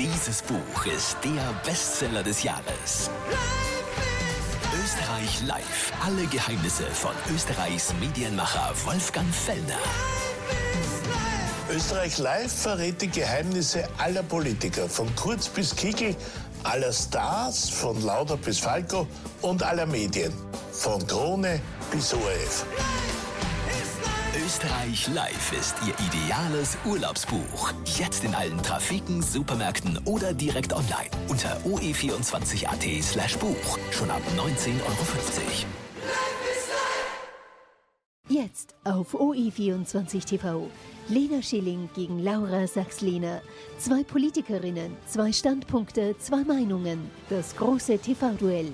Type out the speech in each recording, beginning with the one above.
Dieses Buch ist der Bestseller des Jahres. Österreich live. Alle Geheimnisse von Österreichs Medienmacher Wolfgang Fellner. Österreich live verrät die Geheimnisse aller Politiker, von Kurz bis Kickl, aller Stars, von Lauder bis Falco und aller Medien, von Krone bis ORF. Österreich live ist Ihr ideales Urlaubsbuch. Jetzt in allen Trafiken, Supermärkten oder direkt online unter oe24.at/Buch. Schon ab 19,50 €. Jetzt auf OE24 TV. Lena Schilling gegen Laura Sachs-Lehner. 2 Politikerinnen, 2 Standpunkte, 2 Meinungen. Das große TV-Duell.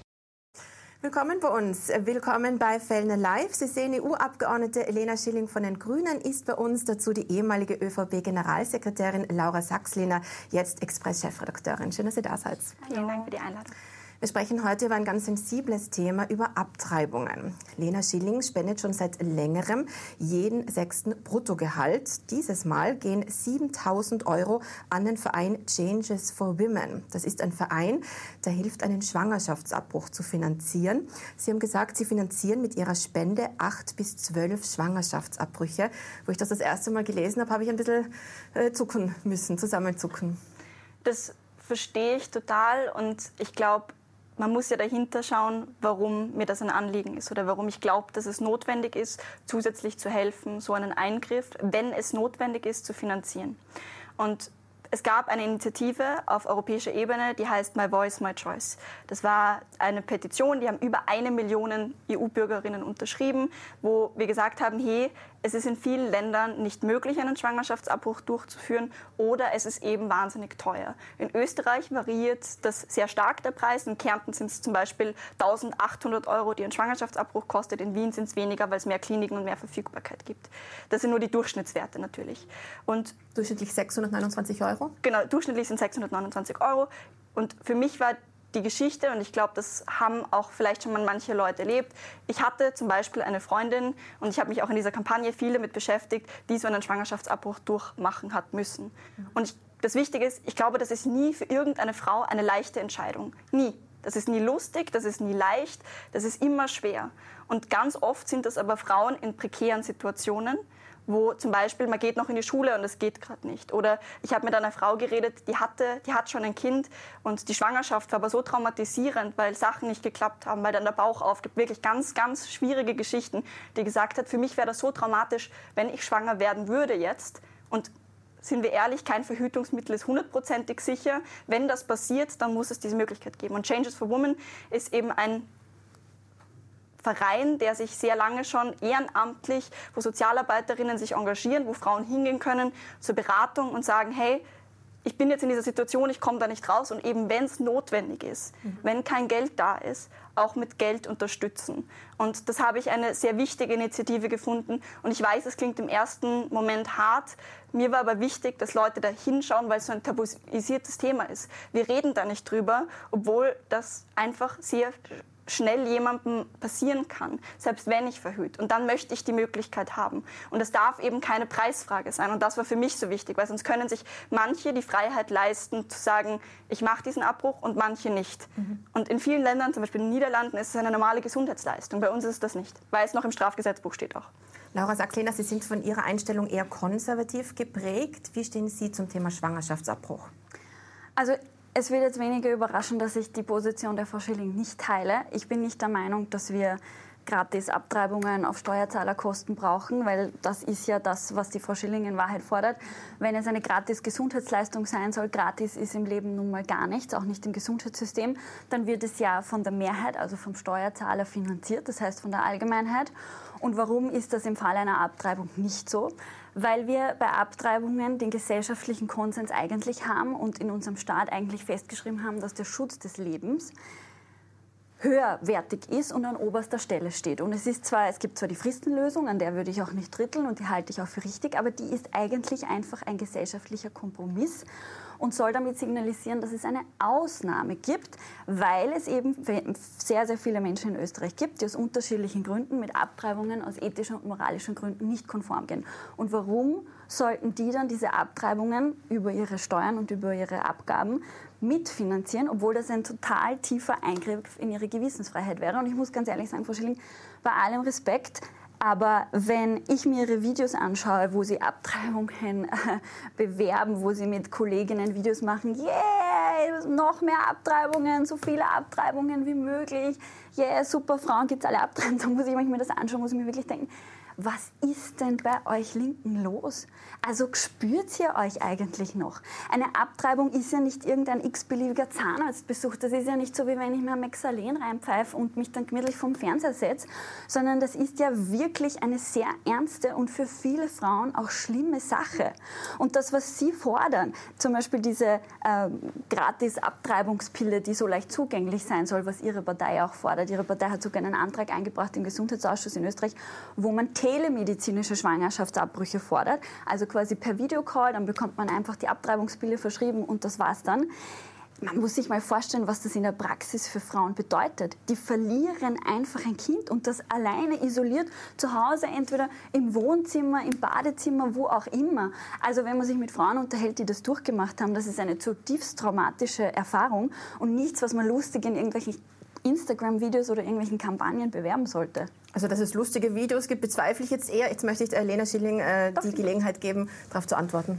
Willkommen bei uns. Willkommen bei Fellner Live. Sie sehen, EU-Abgeordnete Lena Schilling von den Grünen ist bei uns. Dazu die ehemalige ÖVP-Generalsekretärin Laura Sachs-Lehner, jetzt Express-Chefredakteurin. Schön, dass ihr da seid. Vielen Dank für die Einladung. Wir sprechen heute über ein ganz sensibles Thema, über Abtreibungen. Lena Schilling spendet schon seit längerem jeden 6. Bruttogehalt. Dieses Mal gehen 7.000 € an den Verein Changes for Women. Das ist ein Verein, der hilft, einen Schwangerschaftsabbruch zu finanzieren. Sie haben gesagt, Sie finanzieren mit Ihrer Spende 8 bis 12 Schwangerschaftsabbrüche. Wo ich das erste Mal gelesen habe, habe ich ein bisschen zucken müssen, zusammenzucken. Das verstehe ich total und ich glaube, man muss ja dahinter schauen, warum mir das ein Anliegen ist oder warum ich glaube, dass es notwendig ist, zusätzlich zu helfen, so einen Eingriff, wenn es notwendig ist, zu finanzieren. Und es gab eine Initiative auf europäischer Ebene, die heißt My Voice, My Choice. Das war eine Petition, die haben über 1 Million EU-Bürgerinnen unterschrieben, wo wir gesagt haben, hey, es ist in vielen Ländern nicht möglich, einen Schwangerschaftsabbruch durchzuführen oder es ist eben wahnsinnig teuer. In Österreich variiert das sehr stark, der Preis. In Kärnten sind es zum Beispiel 1.800 €, die ein Schwangerschaftsabbruch kostet. In Wien sind es weniger, weil es mehr Kliniken und mehr Verfügbarkeit gibt. Das sind nur die Durchschnittswerte natürlich. Und durchschnittlich 629 €? Genau, durchschnittlich sind 629 €. Und für mich war die Geschichte, und ich glaube, das haben auch vielleicht schon mal manche Leute erlebt. Ich hatte zum Beispiel eine Freundin, und ich habe mich auch in dieser Kampagne viel damit beschäftigt, die so einen Schwangerschaftsabbruch durchmachen hat müssen. Und das Wichtige ist, ich glaube, das ist nie für irgendeine Frau eine leichte Entscheidung. Nie. Das ist nie lustig, das ist nie leicht, das ist immer schwer. Und ganz oft sind das aber Frauen in prekären Situationen, wo zum Beispiel man geht noch in die Schule und es geht gerade nicht. Oder ich habe mit einer Frau geredet, die hat schon ein Kind und die Schwangerschaft war aber so traumatisierend, weil Sachen nicht geklappt haben, weil dann der Bauch aufgibt. Wirklich ganz, ganz schwierige Geschichten, die gesagt hat, für mich wäre das so traumatisch, wenn ich schwanger werden würde jetzt. Und sind wir ehrlich, kein Verhütungsmittel ist 100%ig sicher. Wenn das passiert, dann muss es diese Möglichkeit geben. Und Changes for Women ist eben ein Verein, der sich sehr lange schon ehrenamtlich, wo Sozialarbeiterinnen sich engagieren, wo Frauen hingehen können zur Beratung und sagen, hey, ich bin jetzt in dieser Situation, ich komme da nicht raus und eben wenn es notwendig ist, wenn kein Geld da ist, auch mit Geld unterstützen. Und das habe ich eine sehr wichtige Initiative gefunden und ich weiß, es klingt im ersten Moment hart. Mir war aber wichtig, dass Leute da hinschauen, weil es so ein tabuisiertes Thema ist. Wir reden da nicht drüber, obwohl das einfach sehr schnell jemandem passieren kann, selbst wenn ich verhüte. Und dann möchte ich die Möglichkeit haben. Und es darf eben keine Preisfrage sein. Und das war für mich so wichtig, weil sonst können sich manche die Freiheit leisten, zu sagen, ich mache diesen Abbruch und manche nicht. Und in vielen Ländern, zum Beispiel in den Niederlanden, ist es eine normale Gesundheitsleistung. Bei uns ist es das nicht, weil es noch im Strafgesetzbuch steht auch. Laura Sachs-Lehner, Sie sind von Ihrer Einstellung eher konservativ geprägt. Wie stehen Sie zum Thema Schwangerschaftsabbruch? Also es wird jetzt weniger überraschen, dass ich die Position der Frau Schilling nicht teile. Ich bin nicht der Meinung, dass wir gratis Abtreibungen auf Steuerzahlerkosten brauchen, weil das ist ja das, was die Frau Schilling in Wahrheit fordert. Wenn es eine gratis Gesundheitsleistung sein soll, gratis ist im Leben nun mal gar nichts, auch nicht im Gesundheitssystem, dann wird es ja von der Mehrheit, also vom Steuerzahler finanziert, das heißt von der Allgemeinheit. Und warum ist das im Fall einer Abtreibung nicht so? Weil wir bei Abtreibungen den gesellschaftlichen Konsens eigentlich haben und in unserem Staat eigentlich festgeschrieben haben, dass der Schutz des Lebens höherwertig ist und an oberster Stelle steht. Und es gibt zwar die Fristenlösung, an der würde ich auch nicht dritteln und die halte ich auch für richtig, aber die ist eigentlich einfach ein gesellschaftlicher Kompromiss. und soll damit signalisieren, dass es eine Ausnahme gibt, weil es eben sehr, sehr viele Menschen in Österreich gibt, die aus unterschiedlichen Gründen mit Abtreibungen aus ethischen und moralischen Gründen nicht konform gehen. Und warum sollten die dann diese Abtreibungen über ihre Steuern und über ihre Abgaben mitfinanzieren, obwohl das ein total tiefer Eingriff in ihre Gewissensfreiheit wäre? Und ich muss ganz ehrlich sagen, Frau Schilling, bei allem Respekt, aber wenn ich mir Ihre Videos anschaue, wo Sie Abtreibungen bewerben, wo Sie mit Kolleginnen Videos machen, yeah, noch mehr Abtreibungen, so viele Abtreibungen wie möglich, yeah, super, Frauen gibt es alle abtreiben, dann muss ich mir das anschauen, muss ich mir wirklich denken, was ist denn bei euch Linken los? Also spürt ihr euch eigentlich noch? Eine Abtreibung ist ja nicht irgendein x-beliebiger Zahnarztbesuch. Das ist ja nicht so, wie wenn ich mir Mexalen reinpfeife und mich dann gemütlich vom Fernseher setze, sondern das ist ja wirklich eine sehr ernste und für viele Frauen auch schlimme Sache. Und das, was Sie fordern, zum Beispiel diese Gratis-Abtreibungspille, die so leicht zugänglich sein soll, was Ihre Partei auch fordert. Ihre Partei hat sogar einen Antrag eingebracht im Gesundheitsausschuss in Österreich, wo man telemedizinische Schwangerschaftsabbrüche fordert, also quasi per Videocall, dann bekommt man einfach die Abtreibungspille verschrieben und das war's dann. Man muss sich mal vorstellen, was das in der Praxis für Frauen bedeutet. Die verlieren einfach ein Kind und das alleine isoliert zu Hause, entweder im Wohnzimmer, im Badezimmer, wo auch immer. Also wenn man sich mit Frauen unterhält, die das durchgemacht haben, das ist eine zutiefst traumatische Erfahrung und nichts, was man lustig in irgendwelchen Instagram-Videos oder irgendwelchen Kampagnen bewerben sollte. Also, dass es lustige Videos gibt, bezweifle ich jetzt eher. Jetzt möchte ich Lena Schilling die Gelegenheit geben, darauf zu antworten.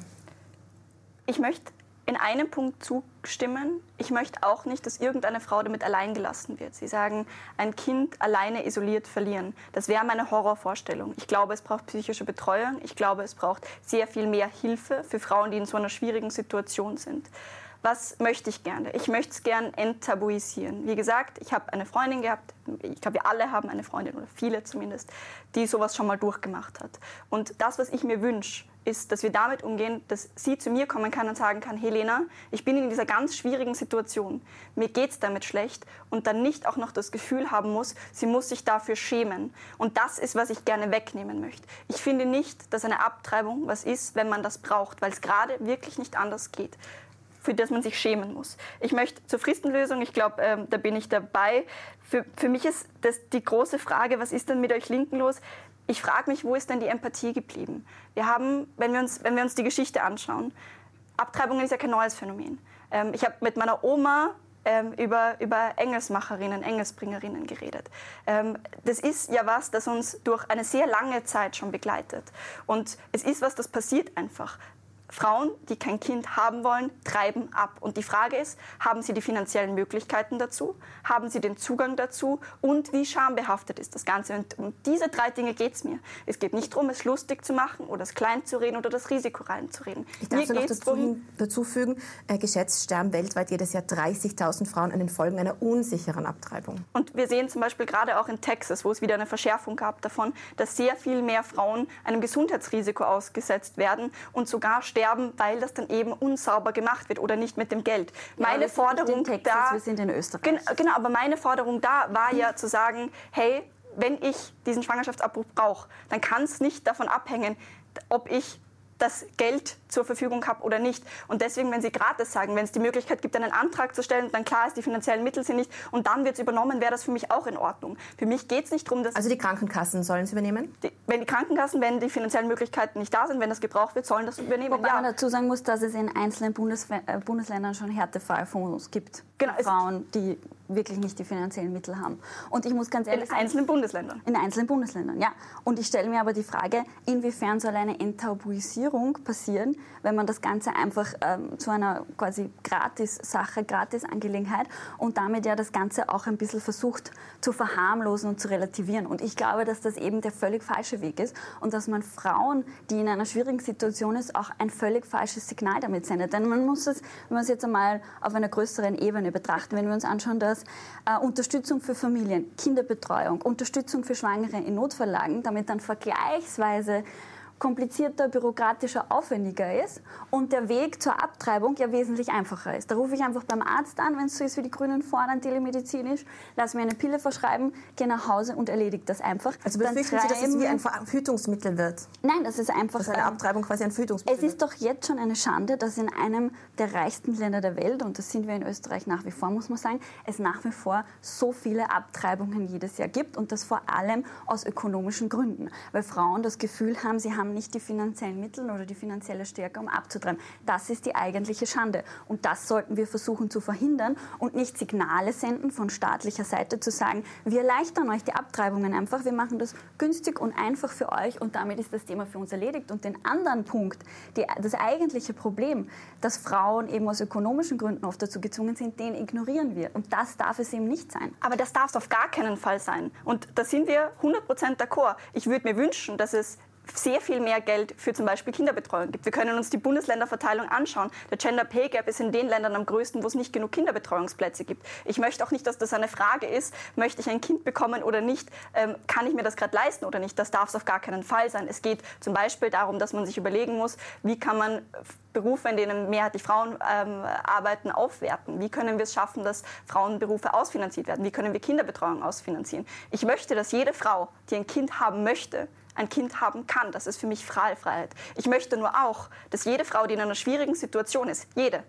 Ich möchte in einem Punkt zustimmen. Ich möchte auch nicht, dass irgendeine Frau damit allein gelassen wird. Sie sagen, ein Kind alleine isoliert verlieren. Das wäre meine Horrorvorstellung. Ich glaube, es braucht psychische Betreuung. Ich glaube, es braucht sehr viel mehr Hilfe für Frauen, die in so einer schwierigen Situation sind. Was möchte ich gerne? Ich möchte es gerne enttabuisieren. Wie gesagt, ich habe eine Freundin gehabt, ich glaube, wir alle haben eine Freundin, oder viele zumindest, die sowas schon mal durchgemacht hat. Und das, was ich mir wünsche, ist, dass wir damit umgehen, dass sie zu mir kommen kann und sagen kann, Helena, ich bin in dieser ganz schwierigen Situation, mir geht's damit schlecht und dann nicht auch noch das Gefühl haben muss, sie muss sich dafür schämen. Und das ist, was ich gerne wegnehmen möchte. Ich finde nicht, dass eine Abtreibung was ist, wenn man das braucht, weil es gerade wirklich nicht anders geht, für das man sich schämen muss. Ich möchte zur Fristenlösung, ich glaube, da bin ich dabei. Für mich ist das die große Frage, was ist denn mit euch Linken los? Ich frage mich, wo ist denn die Empathie geblieben? Wir haben, wenn wir uns die Geschichte anschauen, Abtreibungen ist ja kein neues Phänomen. Ich habe mit meiner Oma über Engelsmacherinnen, Engelsbringerinnen geredet. Das ist ja was, das uns durch eine sehr lange Zeit schon begleitet. Und es ist was, das passiert einfach. Frauen, die kein Kind haben wollen, treiben ab. Und die Frage ist, haben sie die finanziellen Möglichkeiten dazu? Haben sie den Zugang dazu? Und wie schambehaftet ist das Ganze? Und um diese 3 Dinge geht es mir. Es geht nicht darum, es lustig zu machen oder es klein zu reden oder das Risiko reinzureden. Ich darf noch dazu fügen, geschätzt sterben weltweit jedes Jahr 30.000 Frauen an den Folgen einer unsicheren Abtreibung. Und wir sehen zum Beispiel gerade auch in Texas, wo es wieder eine Verschärfung gab davon, dass sehr viel mehr Frauen einem Gesundheitsrisiko ausgesetzt werden und sogar sterben, weil das dann eben unsauber gemacht wird oder nicht mit dem Geld. Ja, meine Forderung wir sind in Österreich. Genau, aber meine Forderung da war ja zu sagen, hey, wenn ich diesen Schwangerschaftsabbruch brauche, dann kann es nicht davon abhängen, ob ich das Geld zur Verfügung habe oder nicht. Und deswegen, wenn Sie gratis sagen, wenn es die Möglichkeit gibt, einen Antrag zu stellen, dann klar ist, die finanziellen Mittel sind nicht und dann wird es übernommen, wäre das für mich auch in Ordnung. Für mich geht es nicht darum, dass... Also die Krankenkassen sollen es übernehmen? Wenn die Krankenkassen, wenn die finanziellen Möglichkeiten nicht da sind, wenn das gebraucht wird, sollen das übernehmen. Wobei man dazu sagen muss, dass es in einzelnen Bundesländern schon Härtefallfonds gibt. Genau, für Frauen, die wirklich nicht die finanziellen Mittel haben. Und ich muss ganz ehrlich sagen... In einzelnen Bundesländern? In einzelnen Bundesländern, ja. Und ich stelle mir aber die Frage, inwiefern soll eine Enttabuisierung passieren, wenn man das Ganze einfach zu einer quasi Gratis-Sache, Gratis-Angelegenheit und damit ja das Ganze auch ein bisschen versucht zu verharmlosen und zu relativieren. Und ich glaube, dass das eben der völlig falsche Weg ist und dass man Frauen, die in einer schwierigen Situation ist, auch ein völlig falsches Signal damit sendet. Denn man muss es, wenn man es jetzt einmal auf einer größeren Ebene betrachten, wenn wir uns anschauen, dass Unterstützung für Familien, Kinderbetreuung, Unterstützung für Schwangere in Notfalllagen, damit dann vergleichsweise komplizierter, bürokratischer, aufwendiger ist und der Weg zur Abtreibung ja wesentlich einfacher ist. Da rufe ich einfach beim Arzt an, wenn es so ist, wie die Grünen fordern, telemedizinisch, lass mir eine Pille verschreiben, gehe nach Hause und erledigt das einfach. Also befürchten Sie, dass es wie ein Verhütungsmittel wird? Nein, das ist einfach... Dass eine Abtreibung quasi ein Verhütungsmittel wird. Es ist doch jetzt schon eine Schande, dass in einem der reichsten Länder der Welt, und das sind wir in Österreich nach wie vor, muss man sagen, es nach wie vor so viele Abtreibungen jedes Jahr gibt und das vor allem aus ökonomischen Gründen. Weil Frauen das Gefühl haben, sie haben nicht die finanziellen Mittel oder die finanzielle Stärke, um abzutreiben. Das ist die eigentliche Schande. Und das sollten wir versuchen zu verhindern und nicht Signale senden von staatlicher Seite zu sagen, wir erleichtern euch die Abtreibungen einfach, wir machen das günstig und einfach für euch und damit ist das Thema für uns erledigt. Und den anderen Punkt, das eigentliche Problem, dass Frauen eben aus ökonomischen Gründen oft dazu gezwungen sind, den ignorieren wir. Und das darf es eben nicht sein. Aber das darf es auf gar keinen Fall sein. Und da sind wir 100% d'accord. Ich würde mir wünschen, dass es sehr viel mehr Geld für zum Beispiel Kinderbetreuung gibt. Wir können uns die Bundesländerverteilung anschauen. Der Gender Pay Gap ist in den Ländern am größten, wo es nicht genug Kinderbetreuungsplätze gibt. Ich möchte auch nicht, dass das eine Frage ist, möchte ich ein Kind bekommen oder nicht, kann ich mir das gerade leisten oder nicht. Das darf es auf gar keinen Fall sein. Es geht zum Beispiel darum, dass man sich überlegen muss, wie kann man Berufe, in denen mehrheitlich Frauen arbeiten, aufwerten. Wie können wir es schaffen, dass Frauenberufe ausfinanziert werden? Wie können wir Kinderbetreuung ausfinanzieren? Ich möchte, dass jede Frau, die ein Kind haben möchte, ein Kind haben kann. Das ist für mich Freiheit. Ich möchte nur auch, dass jede Frau, die in einer schwierigen Situation ist, jede,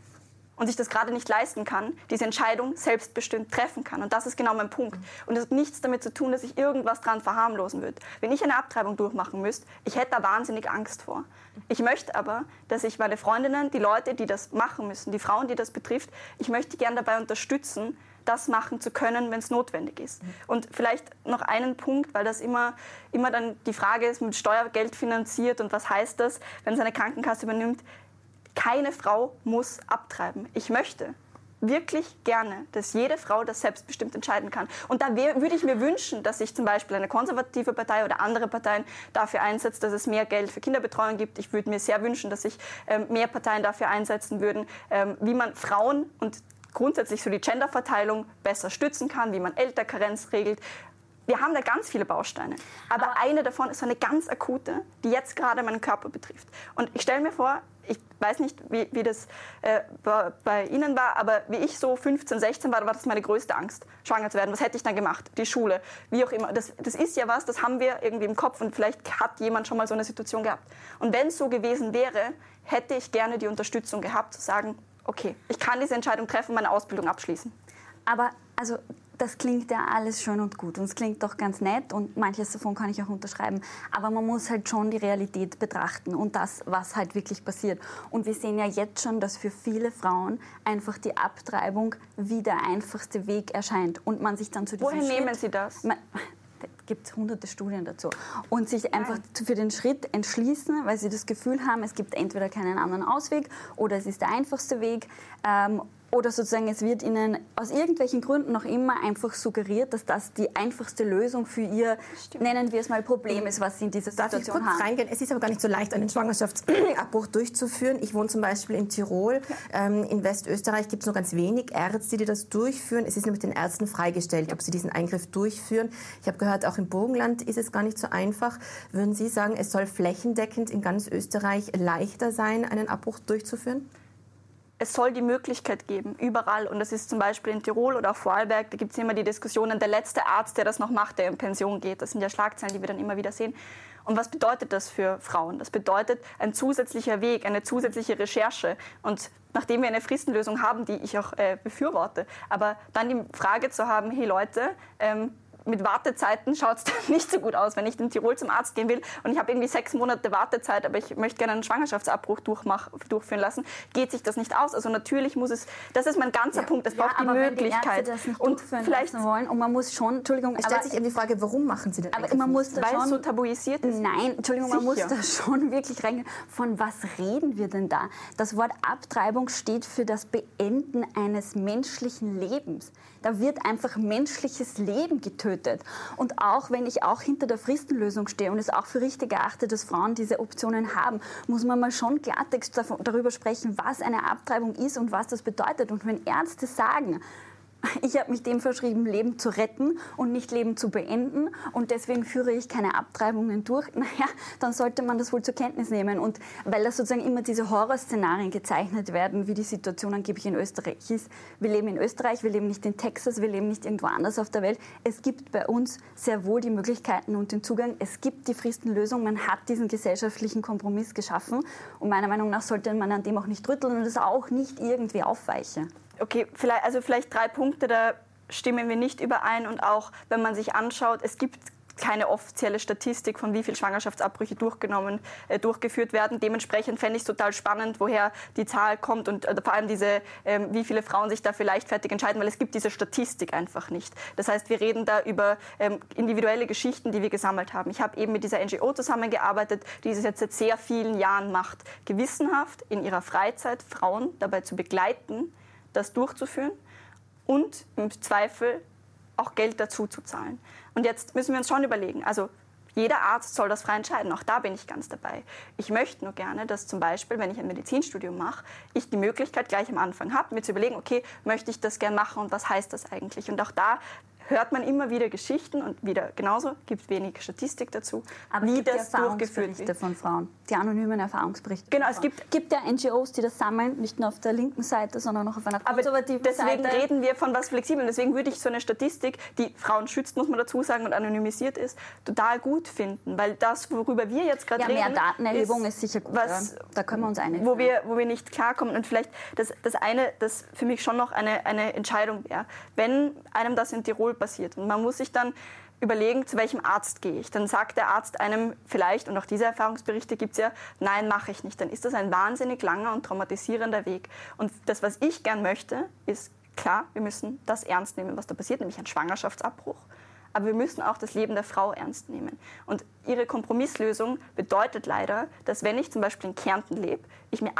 und sich das gerade nicht leisten kann, diese Entscheidung selbstbestimmt treffen kann. Und das ist genau mein Punkt. Und es hat nichts damit zu tun, dass ich irgendwas dran verharmlosen würde. Wenn ich eine Abtreibung durchmachen müsste, ich hätte da wahnsinnig Angst vor. Ich möchte aber, dass ich meine Freundinnen, die Leute, die das machen müssen, die Frauen, die das betrifft, ich möchte gerne dabei unterstützen, das machen zu können, wenn es notwendig ist. Und vielleicht noch einen Punkt, weil das immer dann die Frage ist, mit Steuergeld finanziert und was heißt das, wenn es eine Krankenkasse übernimmt. Keine Frau muss abtreiben. Ich möchte wirklich gerne, dass jede Frau das selbstbestimmt entscheiden kann. Und da würde ich mir wünschen, dass sich zum Beispiel eine konservative Partei oder andere Parteien dafür einsetzt, dass es mehr Geld für Kinderbetreuung gibt. Ich würde mir sehr wünschen, dass sich mehr Parteien dafür einsetzen würden, wie man Frauen und grundsätzlich so die Genderverteilung besser stützen kann, wie man Elternkarenz regelt. Wir haben da ganz viele Bausteine. Aber eine davon ist so eine ganz akute, die jetzt gerade meinen Körper betrifft. Und ich stelle mir vor, ich weiß nicht, wie das bei Ihnen war, aber wie ich so 15, 16 war das meine größte Angst, schwanger zu werden. Was hätte ich dann gemacht? Die Schule, wie auch immer. Das ist ja was, das haben wir irgendwie im Kopf und vielleicht hat jemand schon mal so eine Situation gehabt. Und wenn es so gewesen wäre, hätte ich gerne die Unterstützung gehabt, zu sagen, okay, ich kann diese Entscheidung treffen, meine Ausbildung abschließen. Aber also das klingt ja alles schön und gut und es klingt doch ganz nett und manches davon kann ich auch unterschreiben. Aber man muss halt schon die Realität betrachten und das, was halt wirklich passiert. Und wir sehen ja jetzt schon, dass für viele Frauen einfach die Abtreibung wie der einfachste Weg erscheint und man sich dann zu diesem Woher nehmen Sie das? Gibt es hunderte Studien dazu. Und sich einfach für den Schritt entschließen, weil sie das Gefühl haben, es gibt entweder keinen anderen Ausweg oder es ist der einfachste Weg. Oder sozusagen, es wird ihnen aus irgendwelchen Gründen noch immer einfach suggeriert, dass das die einfachste Lösung für ihr, nennen wir es mal, Problem ist, was sie in dieser Situation haben. Darf ich kurz reingehen? Es ist aber gar nicht so leicht, einen Schwangerschaftsabbruch durchzuführen. Ich wohne zum Beispiel in Tirol. In Westösterreich gibt es nur ganz wenig Ärzte, die das durchführen. Es ist nämlich den Ärzten freigestellt, ob sie diesen Eingriff durchführen. Ich habe gehört, auch im Burgenland ist es gar nicht so einfach. Würden Sie sagen, es soll flächendeckend in ganz Österreich leichter sein, einen Abbruch durchzuführen? Es soll die Möglichkeit geben, überall. Und das ist zum Beispiel in Tirol oder auf Vorarlberg, da gibt es immer die Diskussionen, der letzte Arzt, der das noch macht, der in Pension geht. Das sind ja Schlagzeilen, die wir dann immer wieder sehen. Und was bedeutet das für Frauen? Das bedeutet ein zusätzlicher Weg, eine zusätzliche Recherche. Und nachdem wir eine Fristenlösung haben, die ich auch befürworte, aber dann die Frage zu haben, hey Leute, mit Wartezeiten schaut es dann nicht so gut aus, wenn ich in Tirol zum Arzt gehen will und ich habe irgendwie 6 Monate Wartezeit, aber ich möchte gerne einen Schwangerschaftsabbruch durchführen lassen, geht sich das nicht aus. Also natürlich muss es, das ist mein ganzer Punkt, es braucht die Möglichkeit. Das nicht und vielleicht wollen und man muss schon, Entschuldigung, es stellt sich eben die Frage, warum machen Sie denn aber man muss da weil schon, es so tabuisiert ist? Nein, Entschuldigung, man muss da schon wirklich reingehen. Von was reden wir denn da? Das Wort Abtreibung steht für das Beenden eines menschlichen Lebens. Da wird einfach menschliches Leben getötet. Und auch wenn ich auch hinter der Fristenlösung stehe und es auch für richtig erachte, dass Frauen diese Optionen haben, muss man mal schon Klartext darüber sprechen, was eine Abtreibung ist und was das bedeutet. Und wenn Ärzte sagen, Ich habe mich dem verschrieben, Leben zu retten und nicht Leben zu beenden. Und deswegen führe ich keine Abtreibungen durch. Naja, dann sollte man das wohl zur Kenntnis nehmen. Und weil da sozusagen immer diese Horrorszenarien gezeichnet werden, wie die Situation angeblich in Österreich ist. Wir leben in Österreich, wir leben nicht in Texas, wir leben nicht irgendwo anders auf der Welt. Es gibt bei uns sehr wohl die Möglichkeiten und den Zugang. Es gibt die Fristenlösung. Man hat diesen gesellschaftlichen Kompromiss geschaffen. Und meiner Meinung nach sollte man an dem auch nicht rütteln und das auch nicht irgendwie aufweichen. Okay, vielleicht 3 Punkte, da stimmen wir nicht überein. Und auch, wenn man sich anschaut, es gibt keine offizielle Statistik, von wie viel Schwangerschaftsabbrüche durchgeführt werden. Dementsprechend fände ich es total spannend, woher die Zahl kommt und vor allem wie viele Frauen sich dafür leichtfertig entscheiden, weil es gibt diese Statistik einfach nicht. Das heißt, wir reden da über individuelle Geschichten, die wir gesammelt haben. Ich habe eben mit dieser NGO zusammengearbeitet, die das jetzt seit sehr vielen Jahren macht, gewissenhaft in ihrer Freizeit Frauen dabei zu begleiten, das durchzuführen und im Zweifel auch Geld dazu zu zahlen. Und jetzt müssen wir uns schon überlegen, also jeder Arzt soll das frei entscheiden, auch da bin ich ganz dabei. Ich möchte nur gerne, dass zum Beispiel, wenn ich ein Medizinstudium mache, ich die Möglichkeit gleich am Anfang habe, mir zu überlegen, okay, möchte ich das gern machen und was heißt das eigentlich? Und auch da hört man immer wieder Geschichten und wieder genauso, gibt wenig Statistik dazu, aber wie es gibt das durchgeführt wird. von Frauen, die anonymen Erfahrungsberichte. Genau, es gibt ja NGOs, die das sammeln, nicht nur auf der linken Seite, sondern auch auf einer konservativen Seite. Aber deswegen reden wir von was Flexiblen. Deswegen würde ich so eine Statistik, die Frauen schützt, muss man dazu sagen, und anonymisiert ist, total gut finden. Weil das, worüber wir jetzt gerade reden, mehr Datenerhebung ist sicher gut. Da können wir uns einig wo wir nicht klarkommen. Und vielleicht das eine, das für mich schon noch eine Entscheidung wäre, wenn einem das in Tirol passiert und man muss sich dann überlegen, zu welchem Arzt gehe ich. Dann sagt der Arzt einem vielleicht, und auch diese Erfahrungsberichte gibt es ja, nein, mache ich nicht. Dann ist das ein wahnsinnig langer und traumatisierender Weg. Und das, was ich gern möchte, ist, klar, wir müssen das ernst nehmen, was da passiert, nämlich ein Schwangerschaftsabbruch. Aber wir müssen auch das Leben der Frau ernst nehmen. Und ihre Kompromisslösung bedeutet leider, dass wenn ich zum Beispiel in Kärnten lebe, ich mir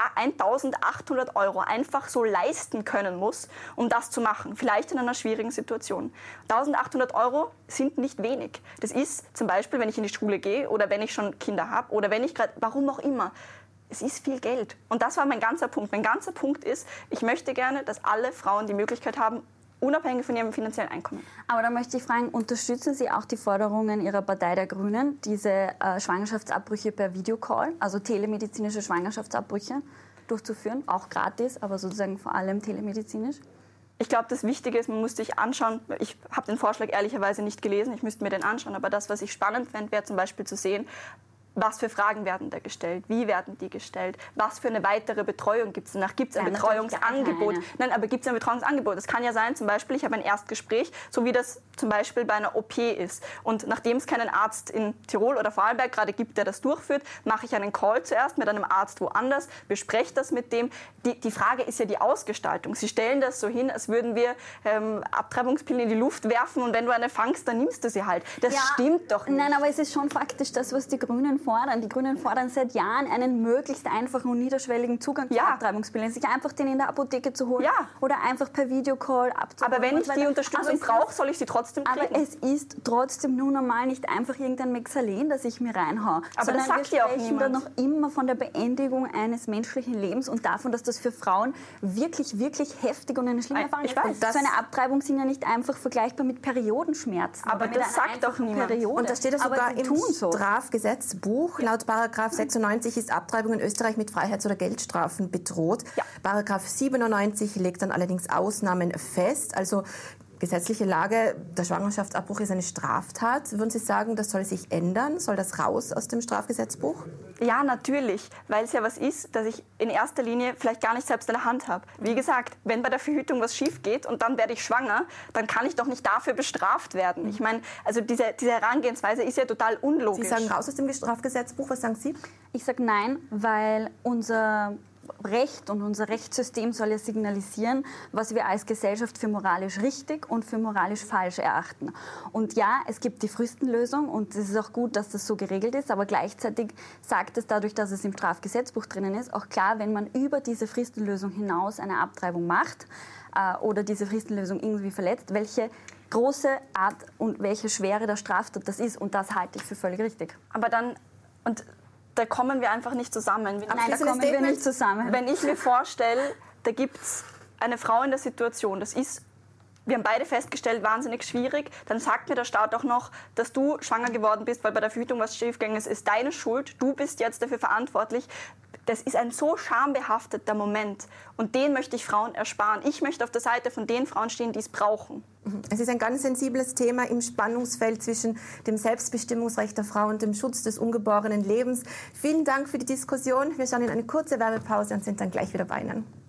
1.800 € einfach so leisten können muss, um das zu machen. Vielleicht in einer schwierigen Situation. 1.800 € sind nicht wenig. Das ist zum Beispiel, wenn ich in die Schule gehe oder wenn ich schon Kinder habe oder wenn ich gerade, warum auch immer, es ist viel Geld. Und das war mein ganzer Punkt. Mein ganzer Punkt ist, ich möchte gerne, dass alle Frauen die Möglichkeit haben, unabhängig von ihrem finanziellen Einkommen. Aber da möchte ich fragen, unterstützen Sie auch die Forderungen Ihrer Partei der Grünen, diese Schwangerschaftsabbrüche per Videocall, also telemedizinische Schwangerschaftsabbrüche durchzuführen, auch gratis, aber sozusagen vor allem telemedizinisch? Ich glaube, das Wichtige ist, man muss sich anschauen, ich habe den Vorschlag ehrlicherweise nicht gelesen, ich müsste mir den anschauen, aber das, was ich spannend fände, wäre zum Beispiel zu sehen, was für Fragen werden da gestellt? Wie werden die gestellt? Was für eine weitere Betreuung gibt es danach? Gibt es ein Betreuungsangebot? Nein, aber gibt es ein Betreuungsangebot? Das kann ja sein, zum Beispiel, ich habe ein Erstgespräch, so wie das zum Beispiel bei einer OP ist. Und nachdem es keinen Arzt in Tirol oder Vorarlberg gerade gibt, der das durchführt, mache ich einen Call zuerst mit einem Arzt woanders, bespreche das mit dem. Die Frage ist ja die Ausgestaltung. Sie stellen das so hin, als würden wir Abtreibungspillen in die Luft werfen und wenn du eine fangst, dann nimmst du sie halt. Das stimmt doch nicht. Nein, aber es ist schon faktisch das, was die Grünen fordern. Die Grünen fordern seit Jahren einen möglichst einfachen und niederschwelligen Zugang zu Abtreibungspillen. Sich einfach den in der Apotheke zu holen oder einfach per Videocall abzuholen. Aber wenn ich die Unterstützung brauche, soll ich sie trotzdem kriegen. Aber es ist trotzdem nur normal nicht einfach irgendein Mexalen, das ich mir reinhaue. Aber das sagt ja auch niemand. Wir sprechen da noch immer von der Beendigung eines menschlichen Lebens und davon, dass das für Frauen wirklich, wirklich heftig und eine schlimme Erfahrung ist. Und so eine Abtreibung sind ja nicht einfach vergleichbar mit Periodenschmerzen. Aber das sagt doch niemand. Periode. Und da steht ja sogar im Strafgesetzbuch, laut Paragraph 96 ist Abtreibung in Österreich mit Freiheits- oder Geldstrafen bedroht. Ja. Paragraph 97 legt dann allerdings Ausnahmen fest. Also gesetzliche Lage, der Schwangerschaftsabbruch ist eine Straftat. Würden Sie sagen, das soll sich ändern? Soll das raus aus dem Strafgesetzbuch? Ja, natürlich, weil es ja was ist, das ich in erster Linie vielleicht gar nicht selbst in der Hand habe. Wie gesagt, wenn bei der Verhütung was schief geht und dann werde ich schwanger, dann kann ich doch nicht dafür bestraft werden. Ich meine, also diese Herangehensweise ist ja total unlogisch. Sie sagen raus aus dem Strafgesetzbuch. Was sagen Sie? Ich sage nein, weil unser Recht und unser Rechtssystem soll ja signalisieren, was wir als Gesellschaft für moralisch richtig und für moralisch falsch erachten. Und ja, es gibt die Fristenlösung und es ist auch gut, dass das so geregelt ist, aber gleichzeitig sagt es dadurch, dass es im Strafgesetzbuch drinnen ist, auch klar, wenn man über diese Fristenlösung hinaus eine Abtreibung macht oder diese Fristenlösung irgendwie verletzt, welche große Art und welche Schwere der Straftat das ist. Und das halte ich für völlig richtig. Aber dann... Da kommen wir einfach nicht zusammen. Nein, da kommen wir nicht zusammen. Wenn ich mir vorstelle, da gibt es eine Frau in der Situation, das ist wir haben beide festgestellt, wahnsinnig schwierig. Dann sagt mir der Staat auch noch, dass du schwanger geworden bist, weil bei der Verhütung was schiefgegangen ist, ist deine Schuld. Du bist jetzt dafür verantwortlich. Das ist ein so schambehafteter Moment. Und den möchte ich Frauen ersparen. Ich möchte auf der Seite von den Frauen stehen, die es brauchen. Es ist ein ganz sensibles Thema im Spannungsfeld zwischen dem Selbstbestimmungsrecht der Frau und dem Schutz des ungeborenen Lebens. Vielen Dank für die Diskussion. Wir schauen in eine kurze Werbepause und sind dann gleich wieder bei Ihnen.